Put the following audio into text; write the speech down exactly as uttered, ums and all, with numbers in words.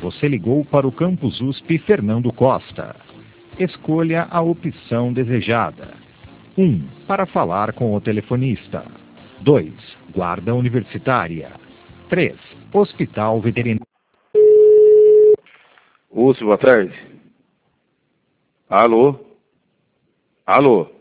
Você ligou para o Campus U S P Fernando Costa. Escolha a opção desejada. um. Para falar com o telefonista. dois. Guarda Universitária. três. Hospital Veterinário. U S P, boa tarde. Alô? Alô?